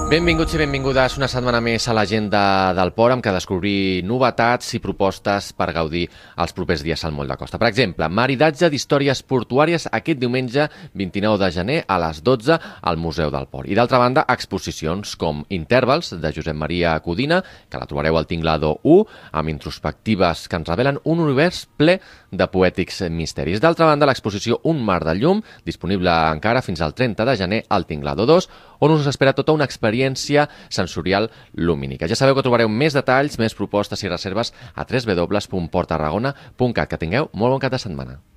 Benvinguts i benvingudes una setmana més a l'agenda del Port, amb què descobrir novetats i propostes per gaudir els propers dies al Moll de Costa. Per exemple, maridatge d'històries portuàries aquest diumenge 29 de gener a les 12 al Museu del Port. I d'altra banda, exposicions com Intervals de Josep Maria Codina, que la trobareu al Tinglado 1, amb introspectives que ens revelen un univers ple de poètics misteris. D'altra banda, l'exposició Un mar de llum, disponible encara fins al 30 de gener al Tinglado 2, on us espera tota una experiència sensorial lumínica. Ja sabeu que trobareu més detalls, més propostes i reserves a www.porttarragona.cat. Que tingueu molt bon cap de setmana.